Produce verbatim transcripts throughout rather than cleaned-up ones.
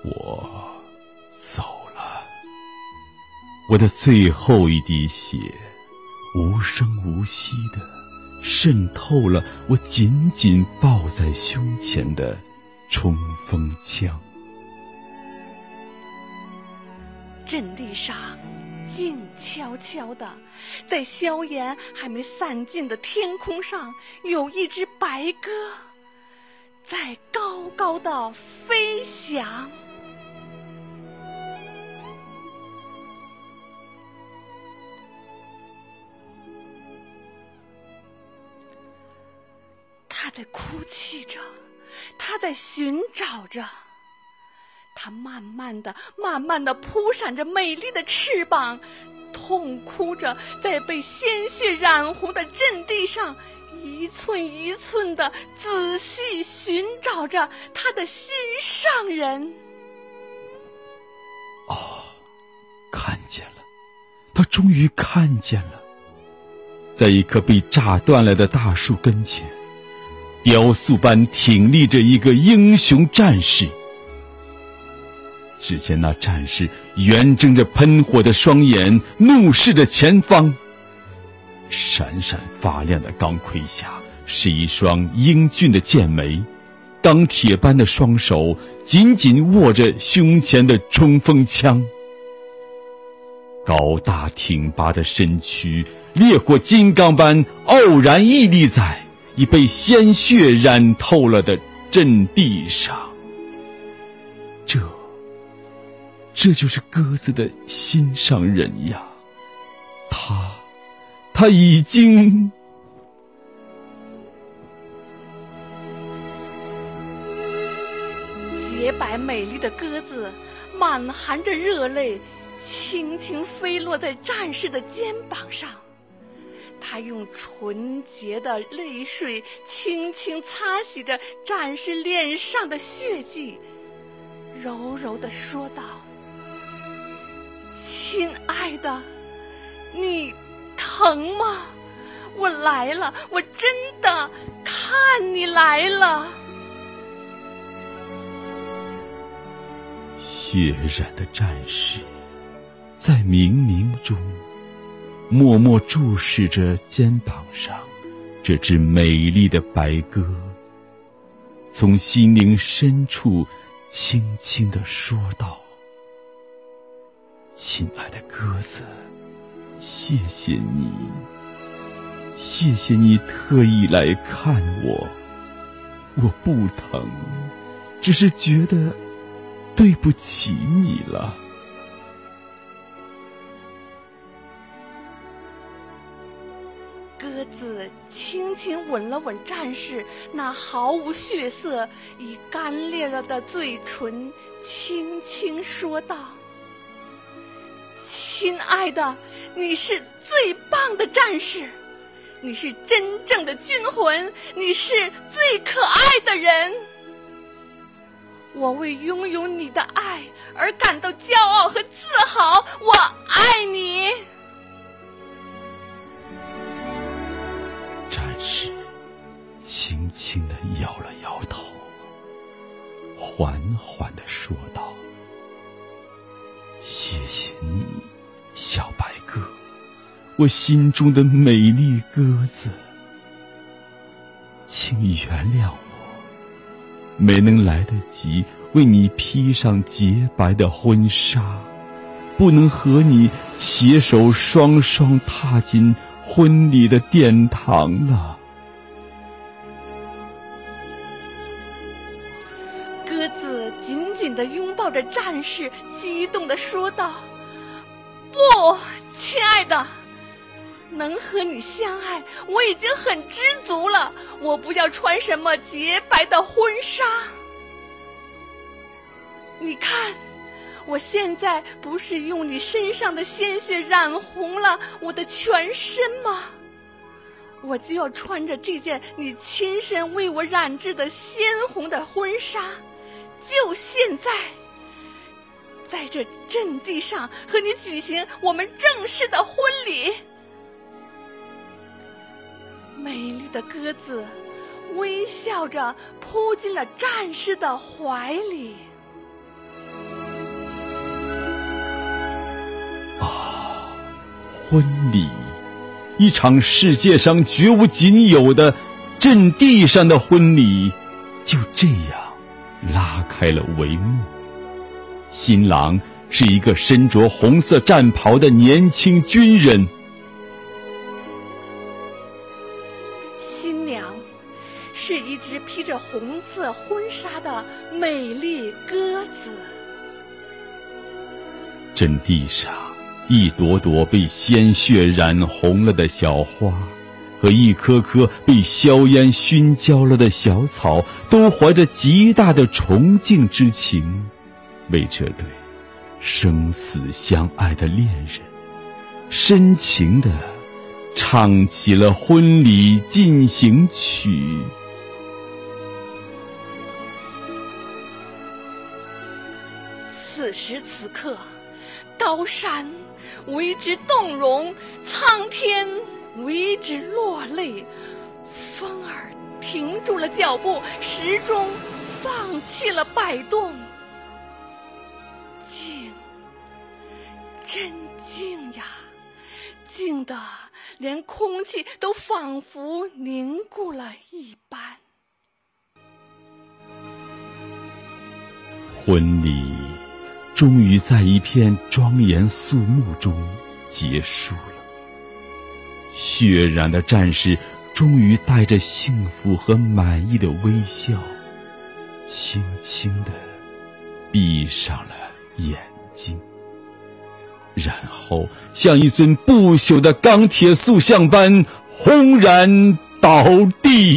我走了，我的最后一滴血无声无息地渗透了我紧紧抱在胸前的冲锋枪。 阵地上静悄悄的，在硝烟还没散尽的天空上，有一只白鸽在高高的飞翔。它在哭泣着，它在寻找着，它慢慢的、慢慢的扑闪着美丽的翅膀，痛哭着，在被鲜血染红的阵地上，一寸一寸的仔细寻找着他的心上人。 哦，看见了，他终于看见了，在一棵被炸断了的大树跟前，雕塑般挺立着一个英雄战士。只见那战士圆睁着喷火的双眼，怒视着前方，闪闪发亮的钢盔下是一双英俊的剑眉，钢铁般的双手紧紧握着胸前的冲锋枪，高大挺拔的身躯烈火金刚般傲然屹立在已被鲜血染透了的阵地上。这这就是鸽子的心上人呀，他他已经…… 洁白美丽的鸽子满含着热泪，轻轻飞落在战士的肩膀上。他用纯洁的泪水轻轻擦洗着战士脸上的血迹，柔柔地说道：亲爱的，你疼吗？我来了，我真的看你来了。 血染的战士在冥冥中默默注视着肩膀上这只美丽的白鸽，从心灵深处轻轻地说道：亲爱的鸽子，谢谢你，谢谢你特意来看我。我不疼，只是觉得对不起你了。 鸽子轻轻吻了吻战士那毫无血色、已干裂了的嘴唇，轻轻说道：亲爱的，你是最棒的战士，你是真正的军魂，你是最可爱的人。我为拥有你的爱而感到骄傲和自豪，我爱你。 战士轻轻地摇了摇头，缓缓地说道：谢谢你，小白鸽，我心中的美丽鸽子，请原谅我没能来得及为你披上洁白的婚纱，不能和你携手双双踏进婚礼的殿堂了。 鸽子紧紧地拥抱着战士，激动地说道：不，亲爱的，能和你相爱，我已经很知足了。我不要穿什么洁白的婚纱。你看，我现在不是用你身上的鲜血染红了我的全身吗？我就要穿着这件你亲身为我染制的鲜红的婚纱，就现在，在这阵地上和你举行我们正式的婚礼。美丽的鸽子微笑着扑进了战士的怀里。 婚礼，一场世界上绝无仅有的阵地上的婚礼，就这样拉开了帷幕。新郎是一个身着红色战袍的年轻军人， 新娘是一只披着红色婚纱的美丽鸽子。 阵地上一朵朵被鲜血染红了的小花和一棵棵被硝烟熏焦了的小草，都怀着极大的崇敬之情，为这对生死相爱的恋人深情地唱起了婚礼进行曲。 此时此刻，高山为之动容，苍天为之落泪，风儿停住了脚步，时钟放弃了摆动。静，真静呀，静得连空气都仿佛凝固了一般。 婚礼终于在一片庄严肃穆中结束了。血染的战士终于带着幸福和满意的微笑，轻轻地闭上了眼睛，然后像一尊不朽的钢铁塑像般轰然倒地。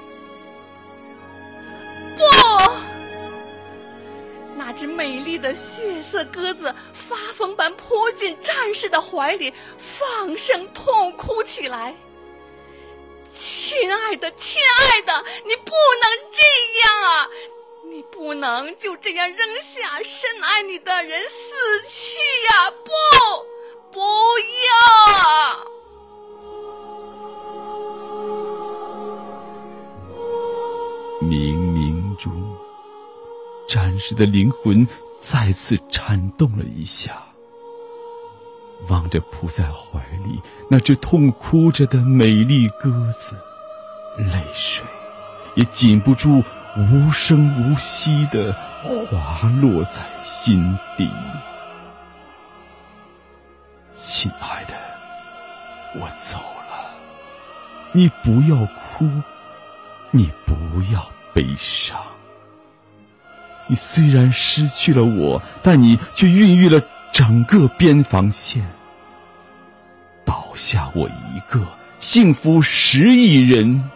不！那只美丽的血色鸽子发疯般扑进战士的怀里，放声痛哭起来。亲爱的，亲爱的，你不能这样啊！你不能就这样扔下深爱你的人死去呀！不，不要啊！ 冥冥中，战士的灵魂再次颤动了一下，望着扑在怀里那只痛哭着的美丽鸽子，泪水也禁不住无声无息地滑落在心底。亲爱的，我走了，你不要哭，你不要悲伤。你虽然失去了我，但你却孕育了整个边防线。倒下我一个，幸福十亿人。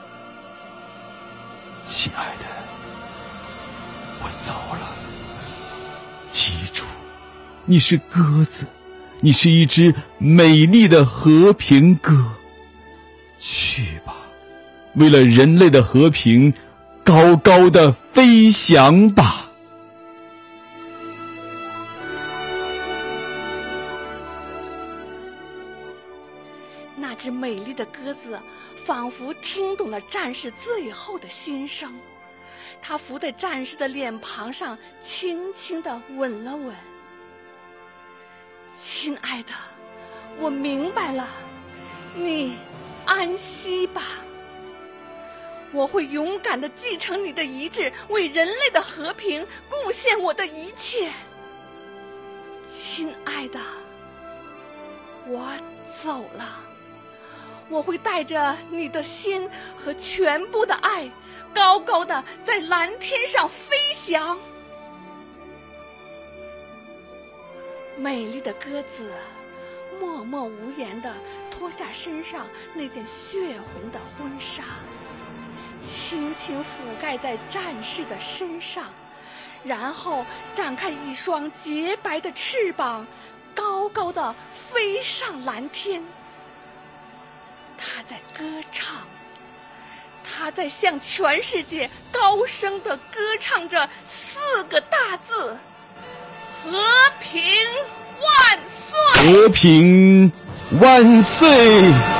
亲爱的，我走了，记住，你是鸽子，你是一只美丽的和平鸽。去吧，为了人类的和平，高高的飞翔吧。 那只美丽的鸽子仿佛听懂了战士最后的心声，它伏在战士的脸庞上轻轻地吻了吻。亲爱的，我明白了，你安息吧。我会勇敢地继承你的遗志，为人类的和平贡献我的一切。亲爱的，我走了，我会带着你的心和全部的爱，高高的在蓝天上飞翔。美丽的鸽子默默无言地脱下身上那件血红的婚纱，轻轻覆盖在战士的身上，然后展开一双洁白的翅膀，高高地飞上蓝天。他在歌唱，他在向全世界高声地歌唱着四个大字：和平万岁！ 和平万岁！